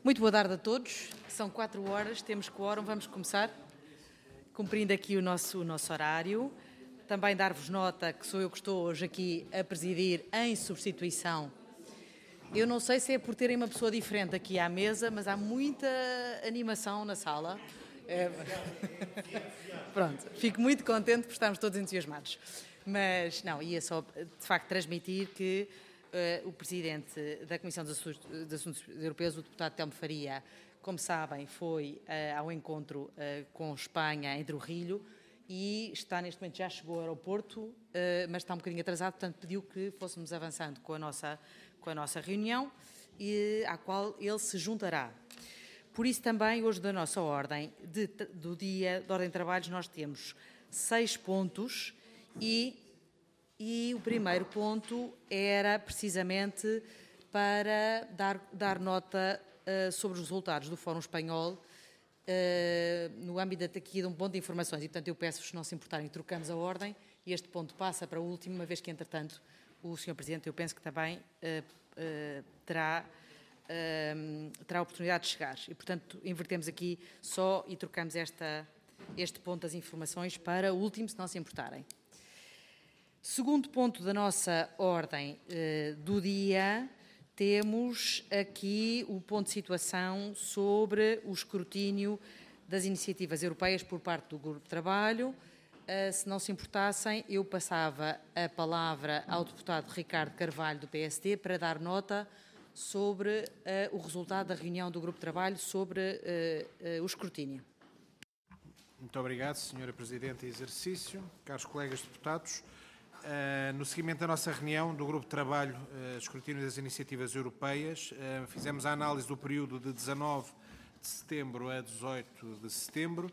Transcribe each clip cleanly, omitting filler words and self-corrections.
Muito boa tarde a todos. São 4 horas, temos quórum, vamos começar. Cumprindo aqui o nosso horário. Também dar-vos nota que sou eu que estou hoje aqui a presidir em substituição. Eu não sei se é por terem uma pessoa diferente aqui à mesa, mas há muita animação na sala. Pronto, fico muito contente por estarmos todos entusiasmados. Mas não, ia só de facto transmitir que o Presidente da Comissão de Assuntos Europeus, o deputado Telmo Faria, como sabem, foi ao encontro com Espanha em Trujillo e está neste momento, já chegou ao aeroporto, mas está um bocadinho atrasado, portanto pediu que fôssemos avançando com a nossa reunião, à qual ele se juntará. Por isso também, hoje da nossa ordem, do dia de ordem de trabalhos, nós temos 6 pontos e o primeiro ponto era precisamente para dar nota sobre os resultados do Fórum Espanhol no âmbito aqui de um ponto de informações e, portanto, eu peço-vos, se não se importarem, trocamos a ordem e este ponto passa para o último, uma vez que, entretanto, o Sr. Presidente, eu penso que também terá a oportunidade de chegar e, portanto, invertemos aqui só e trocamos este ponto das informações para o último, se não se importarem. Segundo ponto da nossa ordem do dia, temos aqui o ponto de situação sobre o escrutínio das iniciativas europeias por parte do Grupo de Trabalho. Se não se importassem, eu passava a palavra ao deputado Ricardo Carvalho, do PSD, para dar nota sobre o resultado da reunião do Grupo de Trabalho sobre o escrutínio. Muito obrigado, Sra. Presidente em exercício, caros colegas deputados. No seguimento da nossa reunião do Grupo de Trabalho Escrutínio das Iniciativas Europeias, fizemos a análise do período de 19 de setembro a 18 de setembro,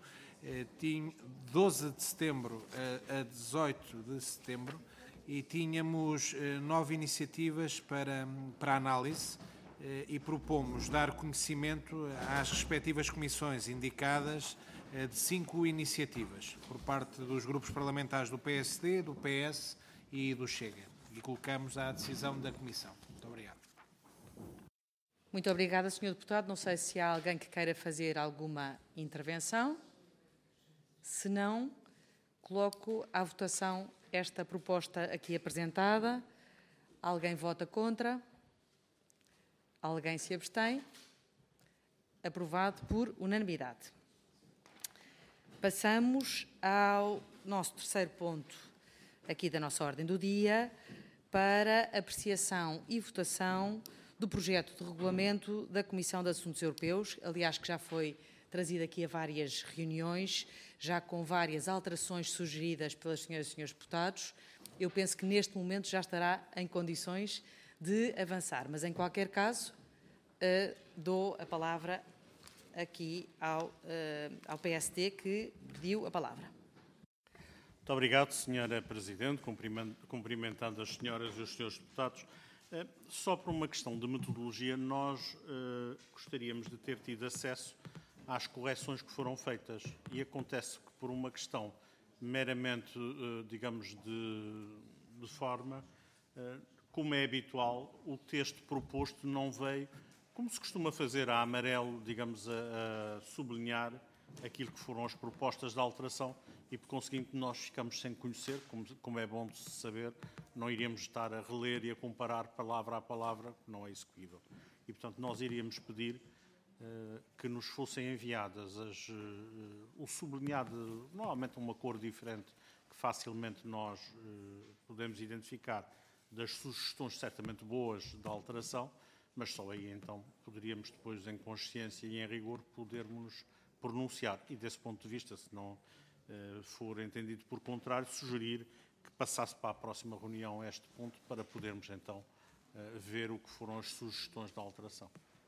12 de setembro a 18 de setembro, e tínhamos 9 iniciativas para análise e propomos dar conhecimento às respectivas comissões indicadas de 5 iniciativas por parte dos grupos parlamentares do PSD, do PS e do Chega. E colocamos à decisão da Comissão. Muito obrigado. Muito obrigada, Sr. Deputado. Não sei se há alguém que queira fazer alguma intervenção. Se não, coloco à votação esta proposta aqui apresentada. Alguém vota contra? Alguém se abstém? Aprovado por unanimidade. Passamos ao nosso terceiro ponto aqui da nossa ordem do dia, para apreciação e votação do projeto de regulamento da Comissão de Assuntos Europeus, aliás, que já foi trazido aqui a várias reuniões, já com várias alterações sugeridas pelas senhoras e senhores deputados. Eu penso que neste momento já estará em condições de avançar, mas em qualquer caso dou a palavra aqui ao PSD, que pediu a palavra. Muito obrigado, Sra. Presidente, cumprimentando as senhoras e os senhores deputados. Só por uma questão de metodologia, nós gostaríamos de ter tido acesso às correções que foram feitas e acontece que por uma questão meramente, digamos, de forma, como é habitual, o texto proposto não veio, como se costuma fazer a amarelo, digamos, a sublinhar aquilo que foram as propostas de alteração e, por conseguinte, nós ficamos sem conhecer, como é bom de se saber, não iríamos estar a reler e a comparar palavra a palavra, não é execuível. E, portanto, nós iríamos pedir que nos fossem enviadas o sublinhado, normalmente uma cor diferente, que facilmente nós podemos identificar, das sugestões certamente boas da alteração, mas só aí então poderíamos depois, em consciência e em rigor, podermos pronunciar. E desse ponto de vista, se não for entendido por contrário, sugerir que passasse para a próxima reunião este ponto para podermos então ver o que foram as sugestões da alteração.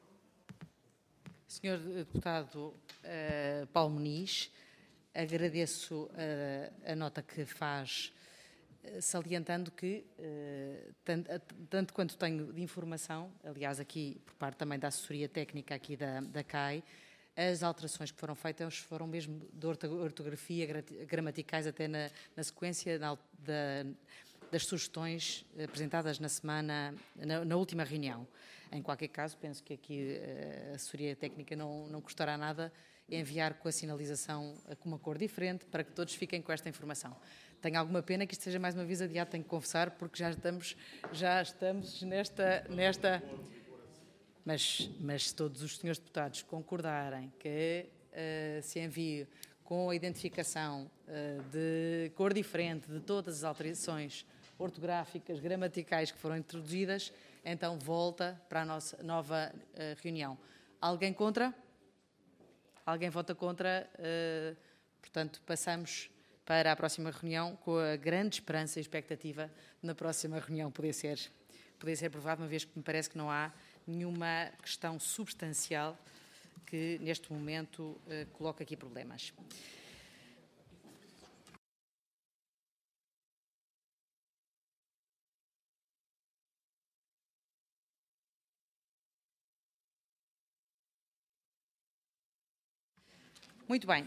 Sr. Deputado Paulo Muniz, agradeço a nota que faz, salientando que, tanto quanto tenho de informação, aliás aqui por parte também da assessoria técnica aqui da CAI, as alterações que foram feitas foram mesmo de ortografia, gramaticais, até na sequência das sugestões apresentadas na última reunião. Em qualquer caso, penso que aqui a assessoria técnica não custará nada enviar com a sinalização com uma cor diferente para que todos fiquem com esta informação. Tenho alguma pena que isto seja mais uma vez adiado, tenho que confessar, porque já estamos nesta... Mas se todos os senhores deputados concordarem que se envie com a identificação de cor diferente de todas as alterações ortográficas, gramaticais que foram introduzidas, então volta para a nossa nova reunião. Alguém contra? Alguém vota contra? Portanto, passamos para a próxima reunião com a grande esperança e expectativa de na próxima reunião poder ser aprovado, uma vez que me parece que não há nenhuma questão substancial que neste momento coloca aqui problemas. Muito bem.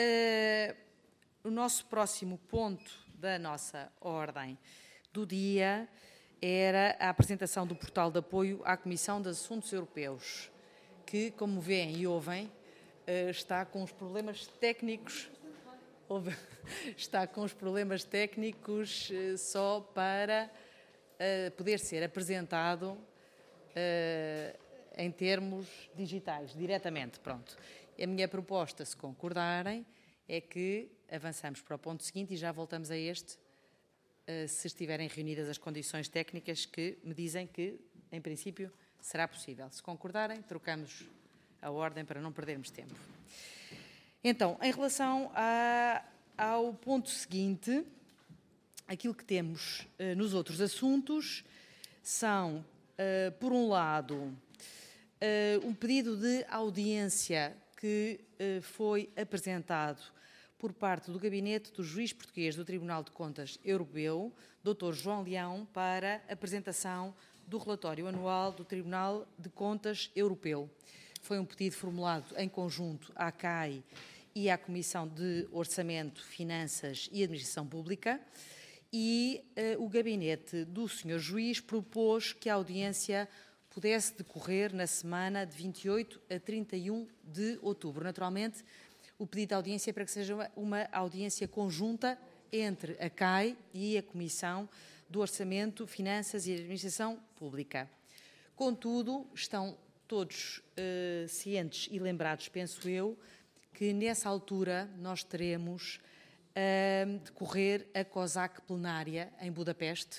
O nosso próximo ponto da nossa ordem do dia era a apresentação do portal de apoio à Comissão de Assuntos Europeus, que, como veem e ouvem, está com os problemas técnicos. Está com os problemas técnicos só para poder ser apresentado em termos digitais, diretamente. Pronto. A minha proposta, se concordarem, é que avançamos para o ponto seguinte e já voltamos a este, se estiverem reunidas as condições técnicas que me dizem que, em princípio, será possível. Se concordarem, trocamos a ordem para não perdermos tempo. Então, em relação ao ponto seguinte, aquilo que temos nos outros assuntos são, por um lado, um pedido de audiência que foi apresentado por parte do Gabinete do Juiz Português do Tribunal de Contas Europeu, Dr. João Leão, para apresentação do relatório anual do Tribunal de Contas Europeu. Foi um pedido formulado em conjunto à CAI e à Comissão de Orçamento, Finanças e Administração Pública, e o Gabinete do Sr. Juiz propôs que a audiência pudesse decorrer na semana de 28 a 31 de outubro. Naturalmente, o pedido de audiência é para que seja uma audiência conjunta entre a CAI e a Comissão do Orçamento, Finanças e Administração Pública. Contudo, estão todos cientes e lembrados, penso eu, que nessa altura nós teremos a decorrer a COSAC plenária em Budapeste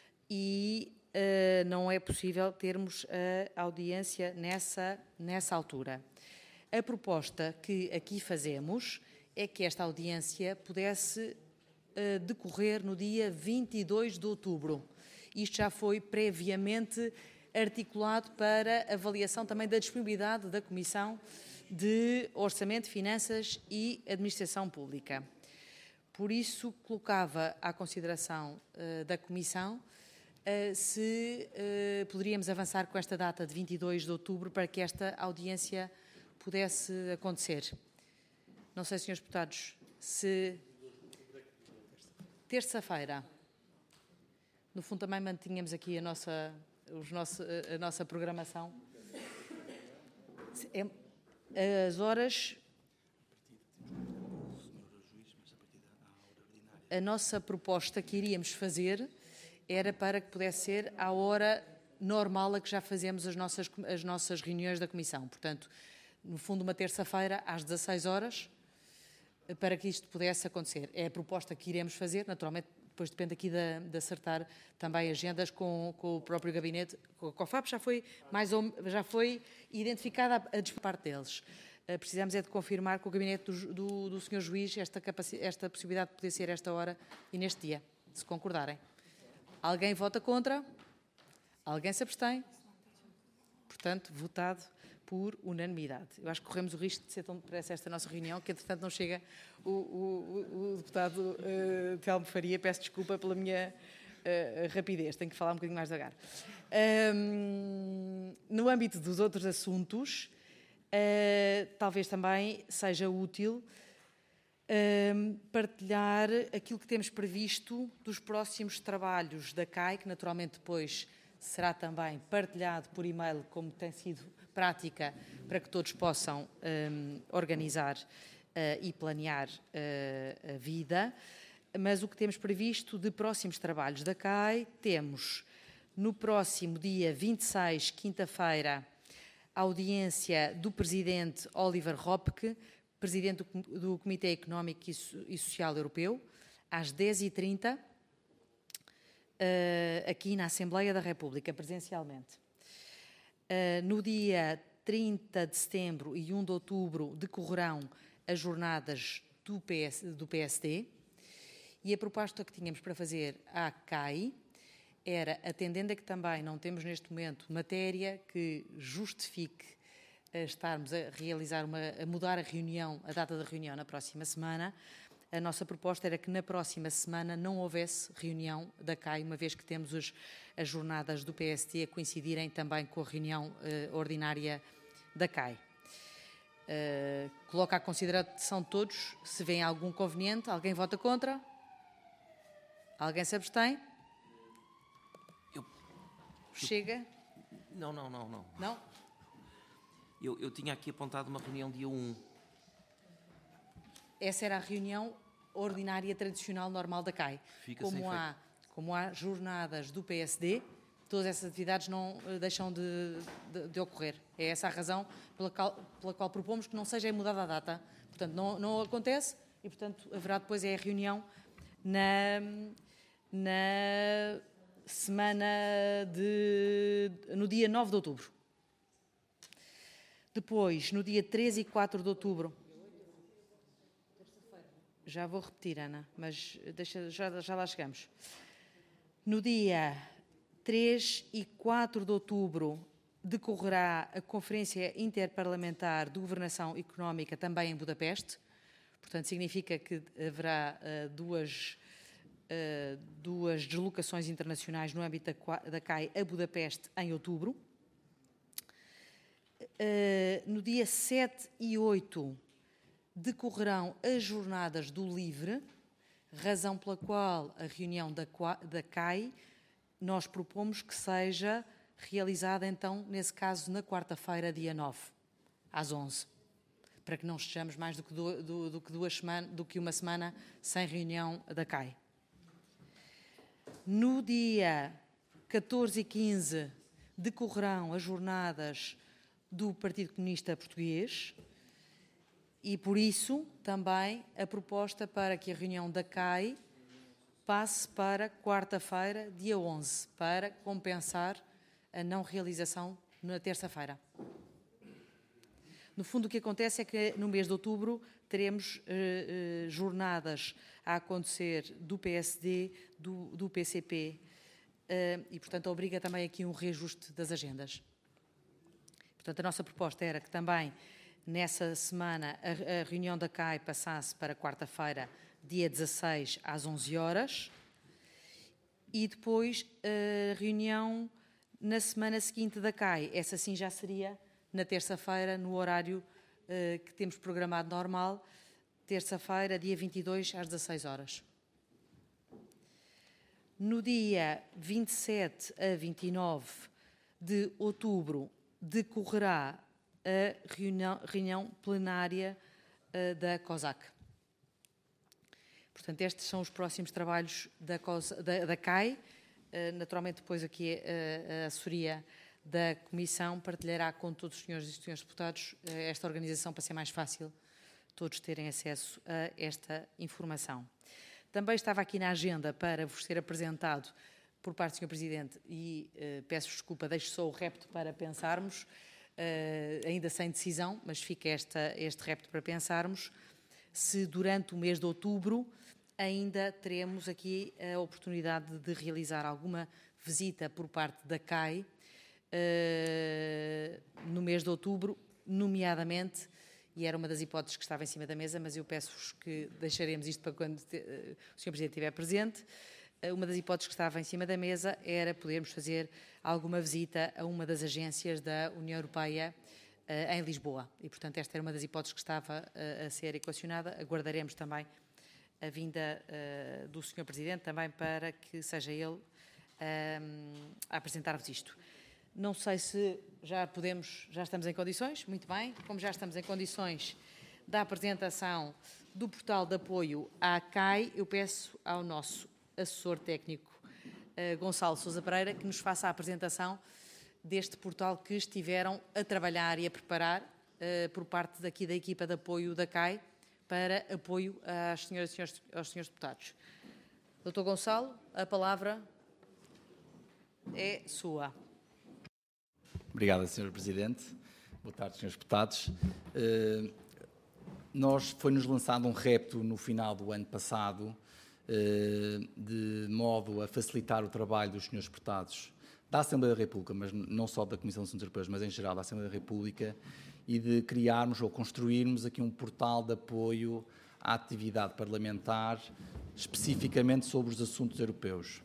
e não é possível termos a audiência nessa altura. A proposta que aqui fazemos é que esta audiência pudesse decorrer no dia 22 de outubro. Isto já foi previamente articulado para avaliação também da disponibilidade da Comissão de Orçamento, Finanças e Administração Pública. Por isso, colocava à consideração da Comissão se poderíamos avançar com esta data de 22 de outubro para que esta audiência pudesse acontecer. Não sei, senhores deputados, se terça-feira, no fundo também mantínhamos aqui a nossa programação. As horas... A nossa proposta que iríamos fazer era para que pudesse ser à hora normal a que já fazemos as nossas reuniões da Comissão. Portanto, no fundo, uma terça-feira, às 16 horas, para que isto pudesse acontecer. É a proposta que iremos fazer, naturalmente, depois depende aqui de acertar também agendas com o próprio gabinete. Com a COFAP já foi identificada a parte deles. Precisamos é de confirmar com o gabinete do Sr. Juiz esta possibilidade de poder ser esta hora e neste dia, se concordarem. Alguém vota contra? Alguém se abstém? Portanto, votado por unanimidade. Eu acho que corremos o risco de ser tão depressa esta nossa reunião que, entretanto, não chega o deputado Telmo Faria. Peço desculpa pela minha rapidez, tenho que falar um bocadinho mais devagar. No âmbito dos outros assuntos, talvez também seja útil partilhar aquilo que temos previsto dos próximos trabalhos da CAI, que naturalmente depois será também partilhado por e-mail, como tem sido prática, para que todos possam organizar e planear a vida. Mas o que temos previsto de próximos trabalhos da CAI, temos no próximo dia 26, quinta-feira, a audiência do Presidente Oliver Hopke, Presidente do Comitê Económico e Social Europeu, às 10h30, aqui na Assembleia da República, presencialmente. No dia 30 de setembro e 1 de outubro decorrerão as jornadas do PSD, e a proposta que tínhamos para fazer à CAI era, atendendo a que também não temos neste momento matéria que justifique estarmos a mudar a data da reunião na próxima semana, a nossa proposta era que na próxima semana não houvesse reunião da CAI, uma vez que temos as jornadas do PSD a coincidirem também com a reunião ordinária da CAI. Coloco à consideração de todos, se vem algum conveniente, alguém vota contra? Alguém se abstém? Chega? Não. Não? Eu tinha aqui apontado uma reunião dia 1. Essa era a reunião ordinária tradicional normal da CAI. Fica sem efeito. Como há jornadas do PSD, todas essas atividades não deixam de ocorrer. É essa a razão pela qual propomos que não seja mudada a data. Portanto, não acontece e, portanto, haverá depois a reunião na semana no dia 9 de outubro. Depois, no dia 3 e 4 de outubro... Já vou repetir, Ana, mas já lá chegamos. No dia 3 e 4 de outubro decorrerá a Conferência Interparlamentar de Governação Económica também em Budapeste. Portanto, significa que haverá duas deslocações internacionais no âmbito da CAI a Budapeste em outubro. No dia 7 e 8 decorrerão as Jornadas do Livre, razão pela qual a reunião da CAI nós propomos que seja realizada, então, nesse caso, na quarta-feira, dia 9, às 11, para que não estejamos mais do que uma semana sem reunião da CAI. No dia 14 e 15 decorrerão as jornadas do Partido Comunista Português e, por isso, também a proposta para que a reunião da CAI passe para quarta-feira, dia 11, para compensar a não realização na terça-feira. No fundo, o que acontece é que no mês de outubro teremos jornadas a acontecer do PSD, do PCP, e, portanto, obriga também aqui um reajuste das agendas. Portanto, a nossa proposta era que também, nessa semana, a reunião da CAI passasse para quarta-feira, dia 16, às 11 horas, e depois a reunião na semana seguinte da CAI. Essa sim já seria na terça-feira, no horário que temos programado normal, terça-feira, dia 22, às 16 horas. No dia 27 a 29 de outubro decorrerá a reunião plenária da COSAC. Portanto, estes são os próximos trabalhos da CAI. Naturalmente, depois aqui a assessoria da Comissão partilhará com todos os senhores e senhores deputados esta organização para ser mais fácil todos terem acesso a esta informação. Também estava aqui na agenda para vos ser apresentado por parte do Sr. Presidente e peço desculpa, deixo só o repto para pensarmos, ainda sem decisão, mas fica este repto para pensarmos, se durante o mês de outubro ainda teremos aqui a oportunidade de realizar alguma visita por parte da CAI no mês de outubro, nomeadamente, e era uma das hipóteses que estava em cima da mesa, mas eu peço-vos que deixaremos isto para quando o Sr. Presidente estiver presente. Uma das hipóteses que estava em cima da mesa era podermos fazer alguma visita a uma das agências da União Europeia em Lisboa. E, portanto, esta era uma das hipóteses que estava a ser equacionada. Aguardaremos também a vinda do Sr. Presidente, também para que seja ele a apresentar-vos isto. Não sei se já estamos em condições, muito bem, como já estamos em condições da apresentação do portal de apoio à CAI, eu peço ao nosso assessor técnico, Gonçalo Sousa Pereira, que nos faça a apresentação deste portal que estiveram a trabalhar e a preparar por parte daqui da equipa de apoio da CAI para apoio às senhoras e aos senhores deputados. Dr. Gonçalo, a palavra é sua. Obrigado, Sr. Presidente. Boa tarde, Srs. Deputados. Foi-nos lançado um repto no final do ano passado, de modo a facilitar o trabalho dos Srs. Deputados da Assembleia da República, mas não só da Comissão de Assuntos Europeus, mas em geral da Assembleia da República, e de criarmos ou construirmos aqui um portal de apoio à atividade parlamentar, especificamente sobre os assuntos europeus.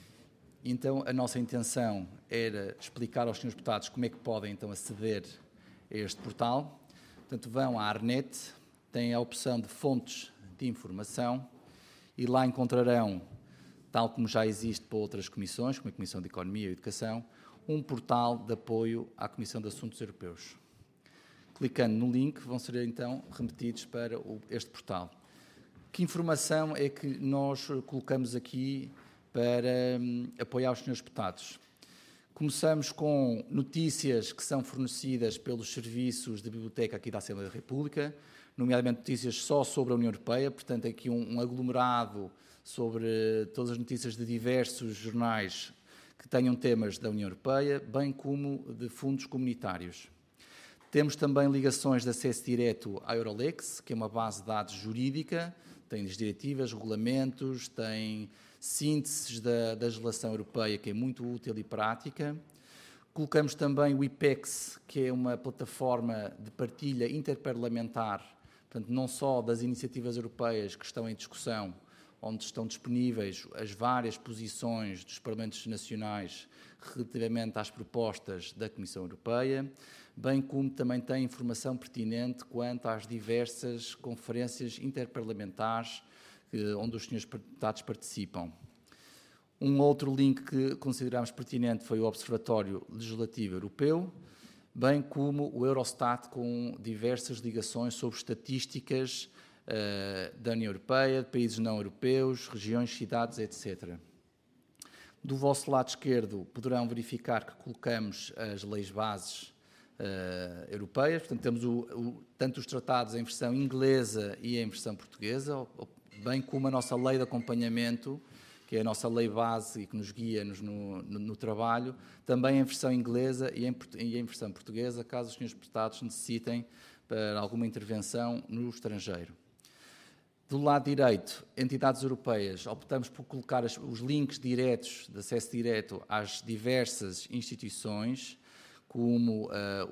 Então, a nossa intenção era explicar aos senhores deputados como é que podem, então, aceder a este portal. Portanto, vão à ARNET, têm a opção de fontes de informação e lá encontrarão, tal como já existe para outras comissões, como a Comissão de Economia e Educação, um portal de apoio à Comissão de Assuntos Europeus. Clicando no link, vão ser, então, remetidos para este portal. Que informação é que nós colocamos aqui para apoiar os senhores deputados? Começamos com notícias que são fornecidas pelos serviços de biblioteca aqui da Assembleia da República, nomeadamente notícias só sobre a União Europeia, portanto aqui um aglomerado sobre todas as notícias de diversos jornais que tenham temas da União Europeia, bem como de fundos comunitários. Temos também ligações de acesso direto à Eurolex, que é uma base de dados jurídica, tem as diretivas, regulamentos, tem sínteses da legislação europeia, que é muito útil e prática. Colocamos também o IPEX, que é uma plataforma de partilha interparlamentar, portanto, não só das iniciativas europeias que estão em discussão, onde estão disponíveis as várias posições dos Parlamentos Nacionais relativamente às propostas da Comissão Europeia, bem como também tem informação pertinente quanto às diversas conferências interparlamentares onde os senhores deputados participam. Um outro link que consideramos pertinente foi o Observatório Legislativo Europeu, bem como o Eurostat, com diversas ligações sobre estatísticas da União Europeia, de países não europeus, regiões, cidades, etc. Do vosso lado esquerdo poderão verificar que colocamos as leis bases europeias, portanto temos tanto os tratados em versão inglesa e em versão portuguesa, bem como a nossa lei de acompanhamento, que é a nossa lei base e que nos guia no trabalho, também em versão inglesa e em versão portuguesa, caso os senhores deputados necessitem para alguma intervenção no estrangeiro. Do lado direito, entidades europeias, optamos por colocar os links diretos, de acesso direto às diversas instituições, como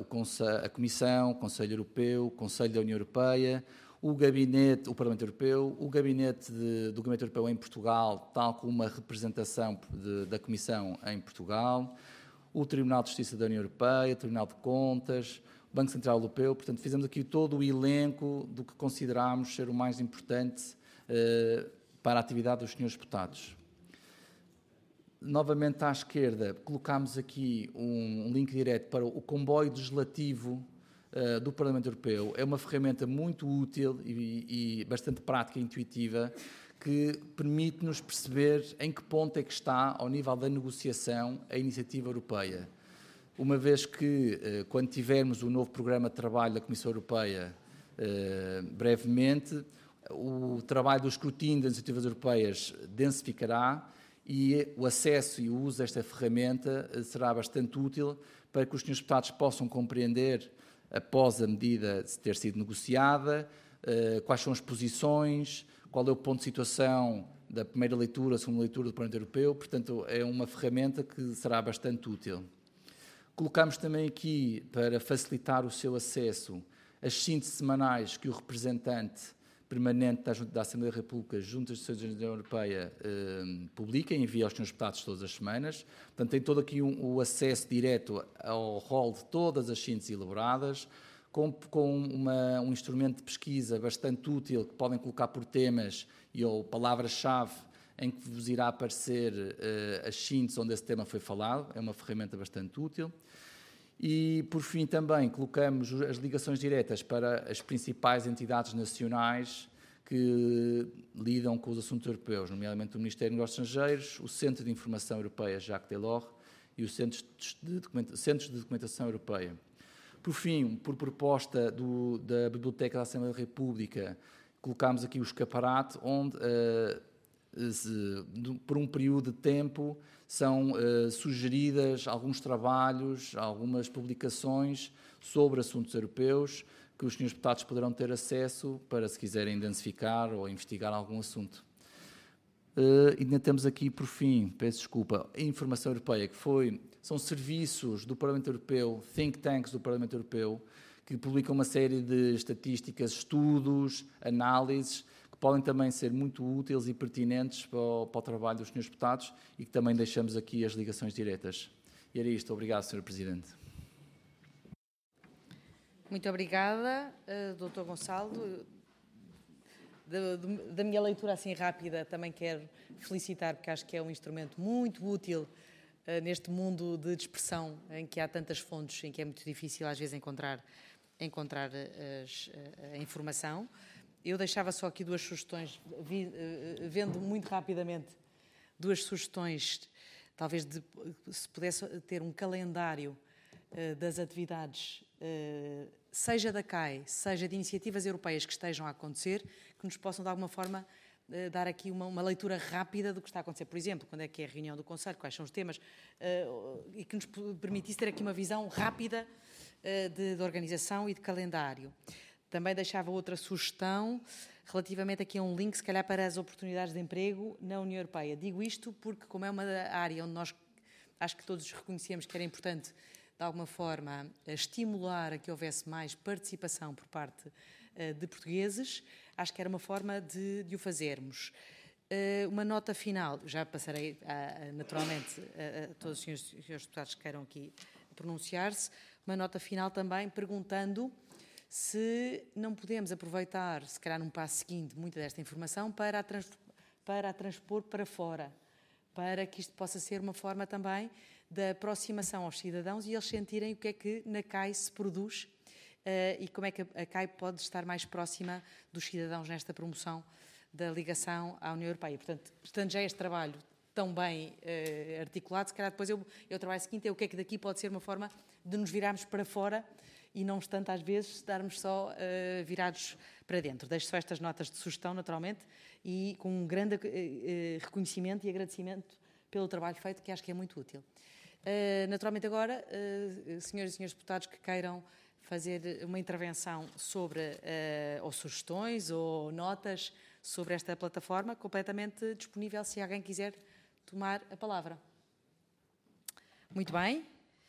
a Comissão, o Conselho Europeu, o Conselho da União Europeia, o Parlamento Europeu, o Gabinete do Gabinete Europeu em Portugal, tal como uma representação da Comissão em Portugal, o Tribunal de Justiça da União Europeia, o Tribunal de Contas, o Banco Central Europeu. Portanto, fizemos aqui todo o elenco do que consideramos ser o mais importante para a atividade dos senhores deputados. Novamente à esquerda, colocámos aqui um link direto para o comboio legislativo do Parlamento Europeu. É uma ferramenta muito útil e bastante prática e intuitiva, que permite-nos perceber em que ponto é que está, ao nível da negociação, a iniciativa europeia. Uma vez que, quando tivermos o novo programa de trabalho da Comissão Europeia, brevemente, o trabalho do escrutínio das iniciativas europeias densificará e o acesso e o uso desta ferramenta será bastante útil para que os senhores deputados possam compreender, após a medida ter sido negociada, quais são as posições, qual é o ponto de situação da primeira leitura, segunda leitura do Parlamento Europeu. Portanto, é uma ferramenta que será bastante útil. Colocamos também aqui, para facilitar o seu acesso, as sínteses semanais que o representante permanente da Assembleia da República junto às instituições da União Europeia publica e envia aos senhores deputados todas as semanas. Portanto, tem todo aqui o acesso direto ao rol de todas as sínteses elaboradas, com um instrumento de pesquisa bastante útil, que podem colocar por temas ou palavras-chave em que vos irá aparecer as síntese onde esse tema foi falado. É uma ferramenta bastante útil. E, por fim, também colocamos as ligações diretas para as principais entidades nacionais que lidam com os assuntos europeus, nomeadamente o Ministério dos Negócios Estrangeiros, o Centro de Informação Europeia Jacques Delors e os Centros de Documentação Europeia. Por fim, por proposta da Biblioteca da Assembleia da República, colocámos aqui o escaparate, onde, por um período de tempo, são sugeridas alguns trabalhos, algumas publicações sobre assuntos europeus, que os senhores deputados poderão ter acesso para, se quiserem identificar ou investigar algum assunto. Ainda temos aqui, por fim, peço desculpa, a informação europeia, que são serviços do Parlamento Europeu, think tanks do Parlamento Europeu, que publicam uma série de estatísticas, estudos, análises, que podem também ser muito úteis e pertinentes para o trabalho dos senhores deputados e que também deixamos aqui as ligações diretas. E era isto. Obrigado, Sr. Presidente. Muito obrigada, Dr. Gonçalo. Da minha leitura assim rápida, também quero felicitar, porque acho que é um instrumento muito útil neste mundo de dispersão, em que há tantas fontes, em que é muito difícil às vezes encontrar a informação. Eu deixava só aqui duas sugestões, vendo muito rapidamente duas sugestões, talvez se pudesse ter um calendário das atividades, seja da CAI, seja de iniciativas europeias que estejam a acontecer, que nos possam de alguma forma dar aqui uma leitura rápida do que está a acontecer. Por exemplo, quando é que é a reunião do Conselho, quais são os temas, e que nos permitisse ter aqui uma visão rápida de organização e de calendário. Também deixava outra sugestão relativamente aqui a um link, se calhar, para as oportunidades de emprego na União Europeia. Digo isto porque, como é uma área onde nós acho que todos reconhecemos que era importante, de alguma forma, estimular a que houvesse mais participação por parte de portugueses, acho que era uma forma de o fazermos. Uma nota final, já passarei naturalmente a todos os senhores deputados que queiram aqui pronunciar-se, uma nota final também perguntando se não podemos aproveitar, se calhar num passo seguinte, muita desta informação para a transpor para fora, para que isto possa ser uma forma também da aproximação aos cidadãos e eles sentirem o que é que na CAI se produz e como é que a CAI pode estar mais próxima dos cidadãos nesta promoção da ligação à União Europeia. Portanto, estando já este trabalho tão bem articulado, se calhar depois o trabalho seguinte é o que é que daqui pode ser uma forma de nos virarmos para fora e não obstante, às vezes, estarmos só virados para dentro. Deixo só estas notas de sugestão, naturalmente, e com um grande reconhecimento e agradecimento pelo trabalho feito, que acho que é muito útil. Naturalmente, agora, senhoras e senhores deputados que queiram fazer uma intervenção sobre, ou sugestões, ou notas sobre esta plataforma, completamente disponível se alguém quiser tomar a palavra. Muito bem.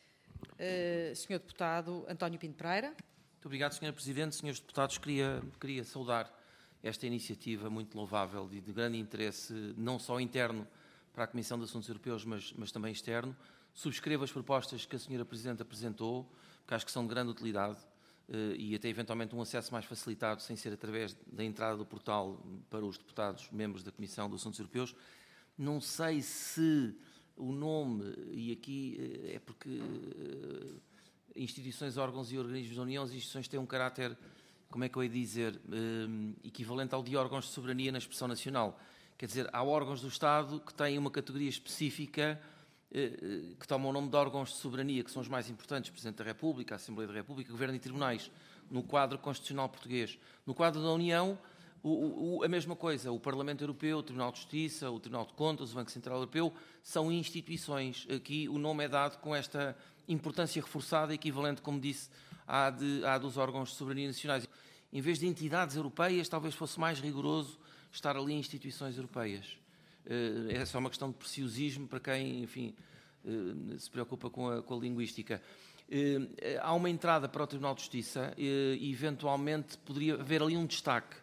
Senhor Deputado António Pinto Pereira. Muito obrigado, Sr. Presidente. Senhores Deputados, queria saudar esta iniciativa muito louvável e de grande interesse, não só interno para a Comissão de Assuntos Europeus, mas também externo. Subscrevo as propostas que a Sra. Presidente apresentou, que acho que são de grande utilidade e até eventualmente um acesso mais facilitado, sem ser através da entrada do portal para os deputados, membros da Comissão de Assuntos Europeus. Não sei se o nome, e aqui é porque instituições, órgãos e organismos da União, as instituições têm um caráter, como é que eu ia dizer, equivalente ao de órgãos de soberania na expressão nacional. Quer dizer, há órgãos do Estado que têm uma categoria específica que tomam o nome de órgãos de soberania, que são os mais importantes, Presidente da República, a Assembleia da República, Governo e Tribunais, no quadro constitucional português. No quadro da União, a mesma coisa, o Parlamento Europeu, o Tribunal de Justiça, o Tribunal de Contas, o Banco Central Europeu, são instituições. Aqui o nome é dado com esta importância reforçada, equivalente, como disse, à dos órgãos de soberania nacionais. Em vez de entidades europeias, talvez fosse mais rigoroso estar ali em instituições europeias. É só uma questão de preciosismo para quem, enfim, se preocupa com a linguística. Há uma entrada para o Tribunal de Justiça e, eventualmente, poderia haver ali um destaque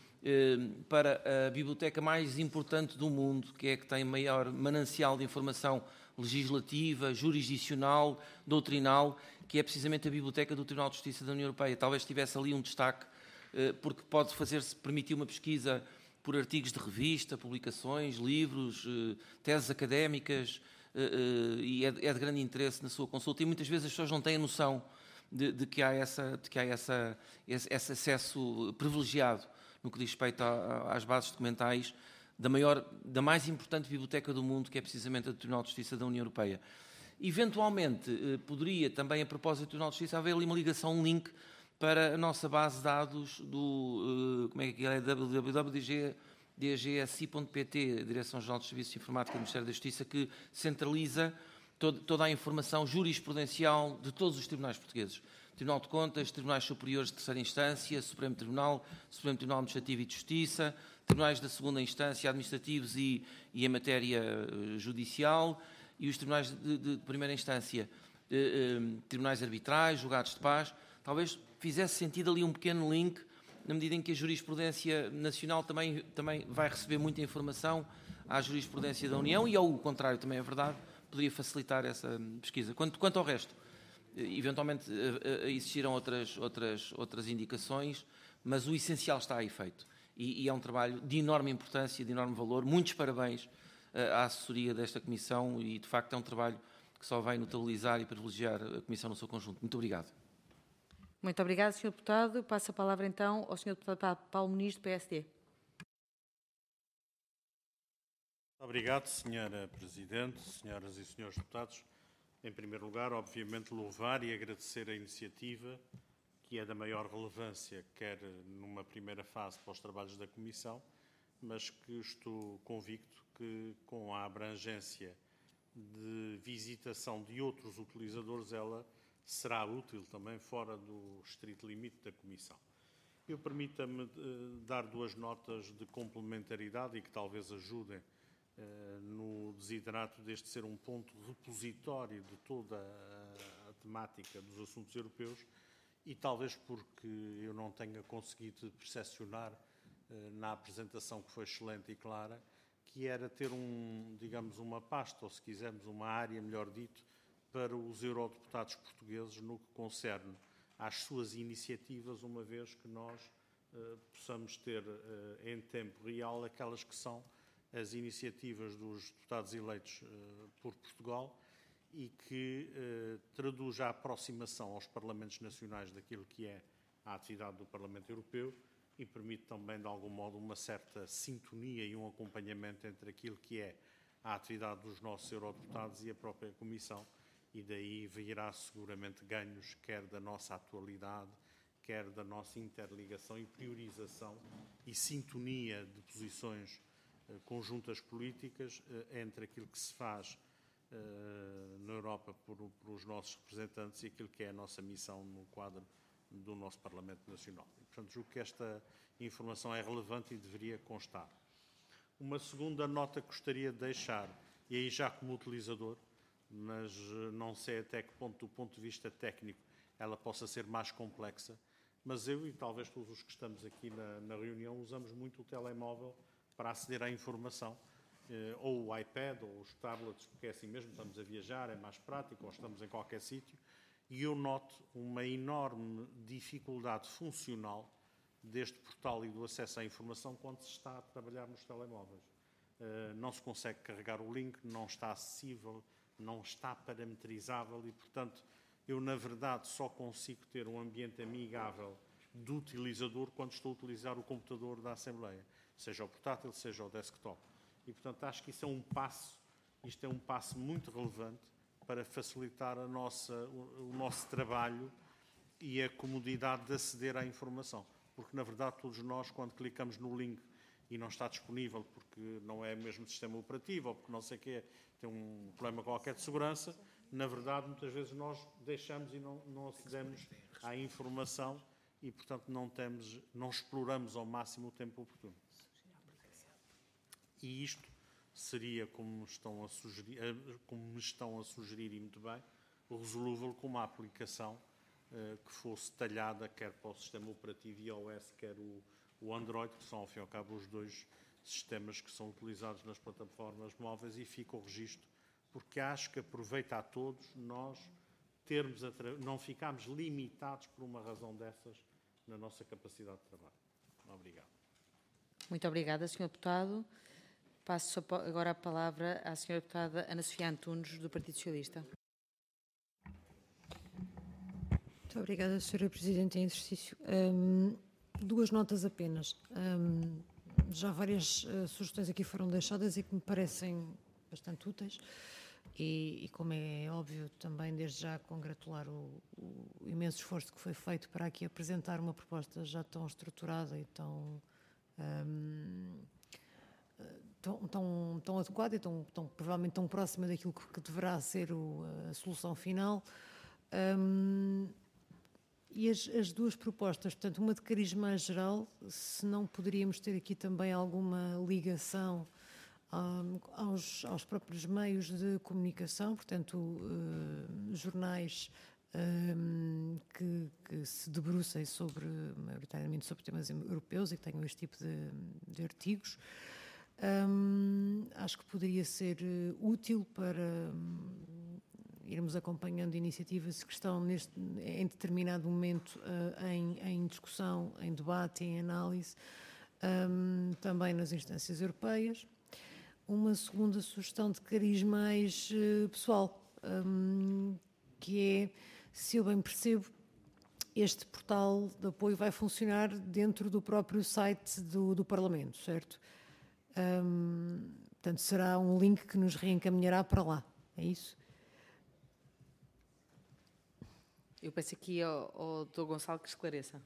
para a biblioteca mais importante do mundo, que é a que tem maior manancial de informação legislativa, jurisdicional, doutrinal, que é precisamente a Biblioteca do Tribunal de Justiça da União Europeia. Talvez tivesse ali um destaque, porque pode permitir uma pesquisa por artigos de revista, publicações, livros, teses académicas, e é de grande interesse na sua consulta. E muitas vezes as pessoas não têm a noção de que há esse acesso privilegiado no que diz respeito às bases documentais da mais importante biblioteca do mundo, que é precisamente a do Tribunal de Justiça da União Europeia. Eventualmente, poderia também, a propósito do Tribunal de Justiça, haver ali uma ligação, um link para a nossa base de dados do www.dgsi.pt, Direção-Geral dos Serviços de Informática do Ministério da Justiça, que centraliza toda a informação jurisprudencial de todos os tribunais portugueses. Tribunal de Contas, Tribunais Superiores de Terceira Instância, Supremo Tribunal Administrativo e de Justiça, Tribunais da Segunda Instância, administrativos e em matéria judicial, e os Tribunais de Primeira Instância, Tribunais Arbitrais, Julgados de Paz. Talvez fizesse sentido ali um pequeno link, na medida em que a jurisprudência nacional também vai receber muita informação à jurisprudência da União, e ao contrário também é verdade, poderia facilitar essa pesquisa. Quanto ao resto, eventualmente existiram outras indicações, mas o essencial está aí feito. E é um trabalho de enorme importância, de enorme valor. Muitos parabéns à assessoria desta Comissão e, de facto, é um trabalho que só vai notabilizar e privilegiar a Comissão no seu conjunto. Muito obrigado. Muito obrigado, Sr. Deputado. Passo a palavra, então, ao Sr. Deputado Paulo Muniz, do PSD. Obrigado, Sra. Presidente, senhoras e senhores deputados. Em primeiro lugar, obviamente, louvar e agradecer a iniciativa, que é da maior relevância, quer numa primeira fase para os trabalhos da Comissão, mas que estou convicto que, com a abrangência de visitação de outros utilizadores, ela será útil também fora do estrito limite da Comissão. Permita-me dar duas notas de complementaridade e que talvez ajudem no desiderato deste ser um ponto repositório de toda a temática dos assuntos europeus, e talvez porque eu não tenha conseguido percepcionar na apresentação, que foi excelente e clara, que era ter digamos, uma pasta, ou se quisermos, uma área, melhor dito, para os eurodeputados portugueses no que concerne às suas iniciativas, uma vez que nós possamos ter em tempo real aquelas que são as iniciativas dos deputados eleitos por Portugal e que traduz a aproximação aos Parlamentos Nacionais daquilo que é a atividade do Parlamento Europeu e permite também, de algum modo, uma certa sintonia e um acompanhamento entre aquilo que é a atividade dos nossos eurodeputados e a própria Comissão, e daí virá seguramente ganhos, quer da nossa atualidade, quer da nossa interligação e priorização e sintonia de posições conjuntas políticas entre aquilo que se faz na Europa pelos nossos representantes e aquilo que é a nossa missão no quadro do nosso Parlamento Nacional. E, portanto, julgo que esta informação é relevante e deveria constar. Uma segunda nota que gostaria de deixar, e aí já como utilizador, mas não sei até que ponto, do ponto de vista técnico, ela possa ser mais complexa, mas eu e talvez todos os que estamos aqui na reunião usamos muito o telemóvel para aceder à informação, ou o iPad, ou os tablets, porque é assim mesmo, estamos a viajar, é mais prático, ou estamos em qualquer sítio, e eu noto uma enorme dificuldade funcional deste portal e do acesso à informação quando se está a trabalhar nos telemóveis. Não se consegue carregar o link, não está acessível, não está parametrizável e, portanto, eu, na verdade, só consigo ter um ambiente amigável do utilizador quando estou a utilizar o computador da Assembleia, seja o portátil, seja o desktop. E, portanto, acho que isto é um passo muito relevante para facilitar o nosso trabalho e a comodidade de aceder à informação. Porque, na verdade, todos nós, quando clicamos no link e não está disponível porque não é mesmo sistema operativo ou porque não sei o quê, tem um problema qualquer de segurança, na verdade, muitas vezes nós deixamos e não acedemos à informação e, portanto, não exploramos ao máximo o tempo oportuno. E isto seria, como me estão a sugerir e muito bem, resolúvel com uma aplicação que fosse talhada quer para o sistema operativo iOS, quer o Android, que são, ao fim e ao cabo, os dois sistemas que são utilizados nas plataformas móveis, e fica o registro, porque acho que aproveita a todos nós não ficarmos limitados por uma razão dessas na nossa capacidade de trabalho. Obrigado. Muito obrigada, Sr. Deputado. Passo agora a palavra à Sra. Deputada Ana Sofia Antunes, do Partido Socialista. Muito obrigada, Sra. Presidente em exercício. Duas notas apenas. Já várias sugestões aqui foram deixadas e que me parecem bastante úteis e como é óbvio, também desde já congratular o imenso esforço que foi feito para aqui apresentar uma proposta já tão estruturada e tão adequada e provavelmente tão próxima daquilo que deverá ser a solução final. E as duas propostas, portanto, uma de cariz mais geral, se não poderíamos ter aqui também alguma ligação aos próprios meios de comunicação, portanto, jornais que se debrucem maioritariamente sobre temas europeus e que tenham este tipo de artigos. Acho que poderia ser útil para irmos acompanhando iniciativas que estão em determinado momento em discussão, em debate, em análise, também nas instâncias europeias. Uma segunda sugestão de cariz mais pessoal, que é, se eu bem percebo, este portal de apoio vai funcionar dentro do próprio site do Parlamento, certo? Portanto, será um link que nos reencaminhará para lá, é isso? Eu peço aqui ao Dr. Gonçalo que esclareça.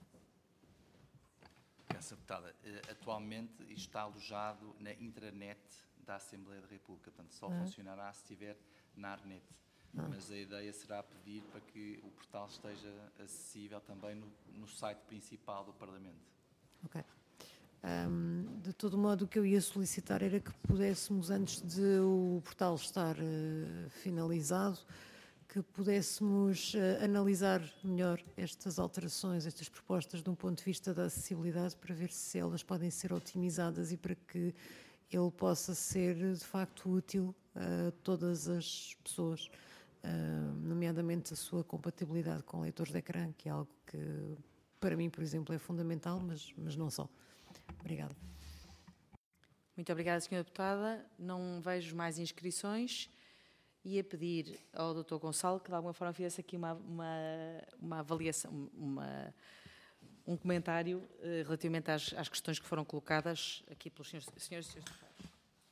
Sra. Deputada, atualmente isto está alojado na intranet da Assembleia da República, portanto só funcionará se estiver na ARNET. Mas a ideia será pedir para que o portal esteja acessível também no site principal do Parlamento. Ok. De todo modo, o que eu ia solicitar era que pudéssemos, antes de o portal estar finalizado, que pudéssemos analisar melhor estas alterações, estas propostas, de um ponto de vista da acessibilidade, para ver se elas podem ser otimizadas e para que ele possa ser, de facto, útil a todas as pessoas, nomeadamente a sua compatibilidade com leitores de ecrã, que é algo que, para mim, por exemplo, é fundamental, mas não só. Obrigada. Muito obrigada, Sra. Deputada. Não vejo mais inscrições. Ia pedir ao Dr. Gonçalo que de alguma forma fizesse aqui uma avaliação, um comentário relativamente às questões que foram colocadas aqui pelos senhores e senhores deputados.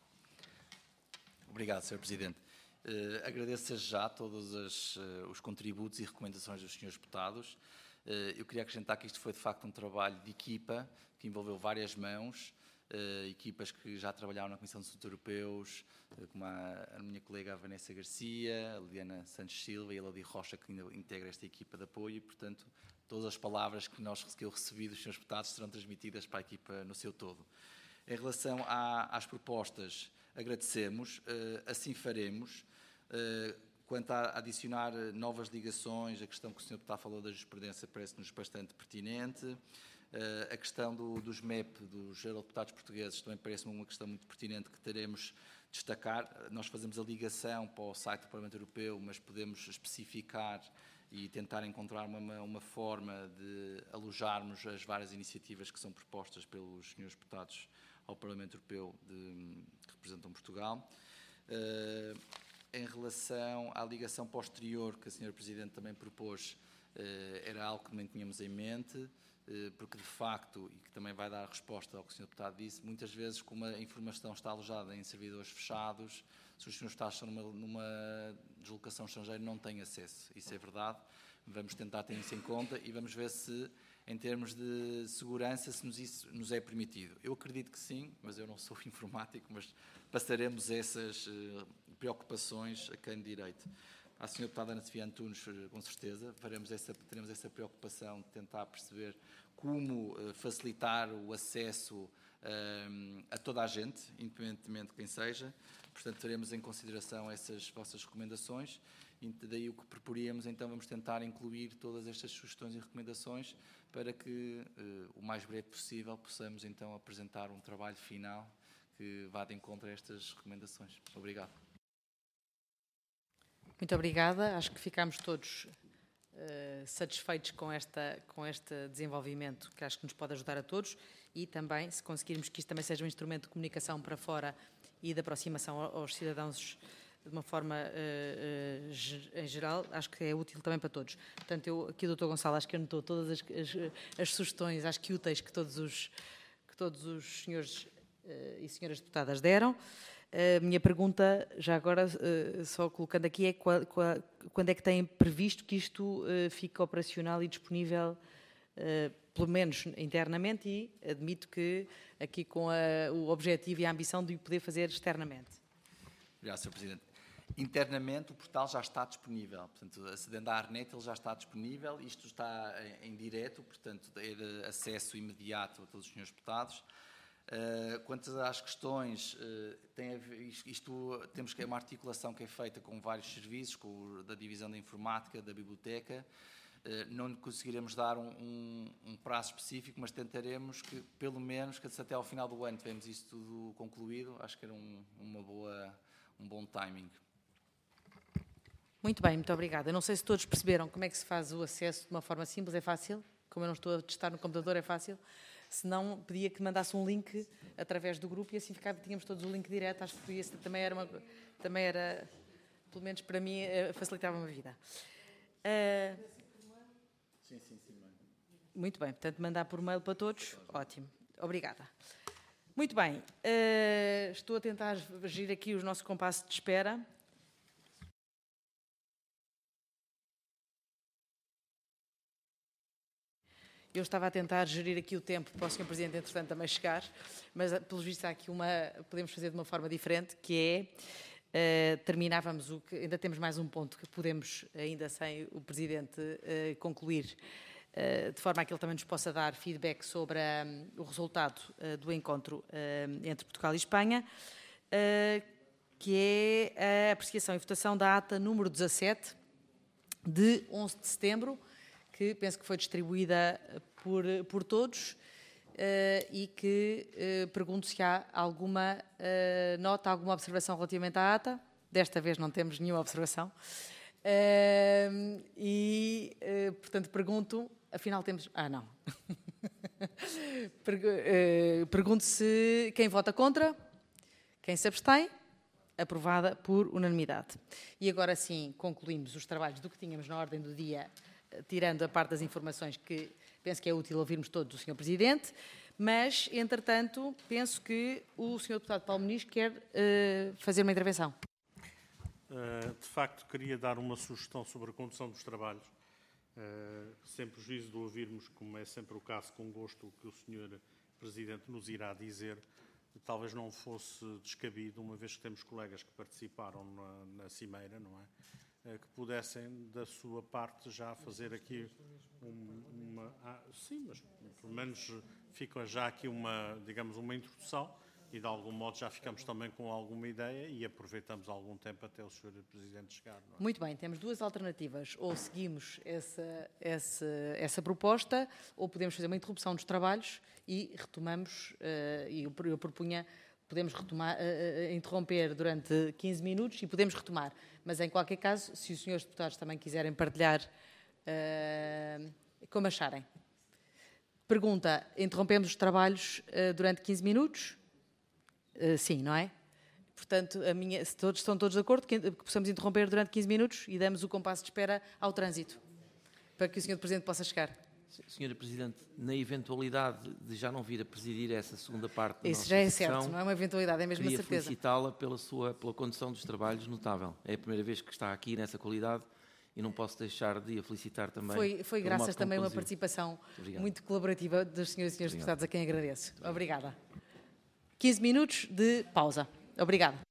Obrigado, Sr. Presidente. Agradeço já todos os contributos e recomendações dos senhores deputados. Eu queria acrescentar que isto foi de facto um trabalho de equipa que envolveu várias mãos, equipas que já trabalharam na Comissão de Assuntos Europeus, como a minha colega Vanessa Garcia, a Liliana Santos Silva e a Elodie Rocha, que ainda integra esta equipa de apoio, e, portanto, todas as palavras que eu recebi dos senhores deputados serão transmitidas para a equipa no seu todo. Em relação às propostas, agradecemos, assim faremos. Quanto a adicionar novas ligações, a questão que o senhor deputado falou da jurisprudência parece-nos bastante pertinente. A questão dos MEP, dos eurodeputados portugueses, também parece-me uma questão muito pertinente que teremos de destacar. Nós fazemos a ligação para o site do Parlamento Europeu, mas podemos especificar e tentar encontrar uma forma de alojarmos as várias iniciativas que são propostas pelos senhores deputados ao Parlamento Europeu que representam Portugal. Em relação à ligação posterior que a Sra. Presidente também propôs, era algo que também tínhamos em mente, porque de facto, e que também vai dar resposta ao que o Sr. Deputado disse, muitas vezes como a informação está alojada em servidores fechados, se os senhores deputados estão numa deslocação estrangeira não têm acesso. Isso é verdade, vamos tentar ter isso em conta e vamos ver se, em termos de segurança, se isso nos é permitido. Eu acredito que sim, mas eu não sou informático, mas passaremos essas preocupações a quem de direito. À Sra. Deputada Ana Sofia Antunes, com certeza, teremos essa preocupação de tentar perceber como facilitar o acesso a toda a gente, independentemente de quem seja. Portanto, teremos em consideração essas vossas recomendações e daí o que proporíamos, então, vamos tentar incluir todas estas sugestões e recomendações para que, o mais breve possível, possamos, então, apresentar um trabalho final que vá de encontro a estas recomendações. Obrigado. Muito obrigada. Acho que ficámos todos satisfeitos com este desenvolvimento, que acho que nos pode ajudar a todos, e também, se conseguirmos que isto também seja um instrumento de comunicação para fora e de aproximação aos cidadãos de uma forma em geral, acho que é útil também para todos. Portanto, eu aqui, Dr. Gonçalo, acho que anotou todas as sugestões, acho que úteis que todos os senhores e senhoras deputadas deram. A minha pergunta, já agora, só colocando aqui, é quando é que têm previsto que isto fique operacional e disponível, pelo menos internamente, e admito que aqui com o objetivo e a ambição de o poder fazer externamente. Obrigado, Sr. Presidente. Internamente o portal já está disponível, portanto, acedendo à ARNET ele já está disponível, isto está em direto, portanto, ter acesso imediato a todos os senhores deputados. Quanto às questões, temos que uma articulação que é feita com vários serviços, da divisão da informática, da biblioteca. Não conseguiremos dar um prazo específico, mas tentaremos que, pelo menos, que até ao final do ano tivemos isso tudo concluído. Acho que era um bom timing. Muito bem, muito obrigada. Eu não sei se todos perceberam como é que se faz o acesso de uma forma simples, é fácil? Como eu não estou a testar no computador, é fácil? Se não, pedia que mandasse um link através do grupo e assim tínhamos todos o link direto. Acho que isso também era, pelo menos para mim, facilitava-me a vida. Sim. Muito bem, portanto, mandar por mail para todos, ótimo. Obrigada. Muito bem, estou a tentar gerir aqui o nosso compasso de espera. Eu estava a tentar gerir aqui o tempo para o Sr. Presidente, entretanto, também chegar, mas, pelos vistos, há aqui podemos fazer de uma forma diferente, que é, terminávamos ainda temos mais um ponto que podemos, ainda sem o Presidente, concluir, de forma a que ele também nos possa dar feedback sobre o resultado do encontro entre Portugal e Espanha, que é a apreciação e votação da ata número 17, de 11 de setembro, que penso que foi distribuída por todos e que pergunto se há alguma nota, alguma observação relativamente à ata. Desta vez não temos nenhuma observação. Portanto, pergunto, afinal temos... não. Pergunto se quem vota contra, quem se abstém, aprovada por unanimidade. E agora sim, concluímos os trabalhos do que tínhamos na ordem do dia, tirando a parte das informações que penso que é útil ouvirmos todos do Sr. Presidente, mas, entretanto, penso que o Sr. Deputado Paulo Muniz quer fazer uma intervenção. De facto, queria dar uma sugestão sobre a condução dos trabalhos, sem prejuízo de ouvirmos, como é sempre o caso, com gosto, o que o Sr. Presidente nos irá dizer. Talvez não fosse descabido, uma vez que temos colegas que participaram na cimeira, não é? Que pudessem, da sua parte, já fazer aqui sim, mas pelo menos fica já aqui digamos, uma introdução e, de algum modo, já ficamos também com alguma ideia e aproveitamos algum tempo até o Sr. Presidente chegar. Não é? Muito bem, temos duas alternativas. Ou seguimos essa proposta, ou podemos fazer uma interrupção dos trabalhos e retomamos, e eu propunha... Podemos interromper durante 15 minutos e podemos retomar. Mas, em qualquer caso, se os senhores deputados também quiserem partilhar, como acharem. Pergunta, interrompemos os trabalhos durante 15 minutos? Sim, não é? Portanto, se estão todos de acordo, que possamos interromper durante 15 minutos e damos o compasso de espera ao trânsito, para que o Sr. Presidente possa chegar. Senhora Presidente, na eventualidade de já não vir a presidir essa segunda parte da Isso nossa já é sessão, certo, não é uma eventualidade, é mesmo uma certeza. Queria felicitá-la pela condução dos trabalhos notável. É a primeira vez que está aqui nessa qualidade e não posso deixar de a felicitar também. Foi graças também a uma participação muito colaborativa dos senhores e senhores deputados, a quem agradeço. Obrigada. 15 minutos de pausa. Obrigada.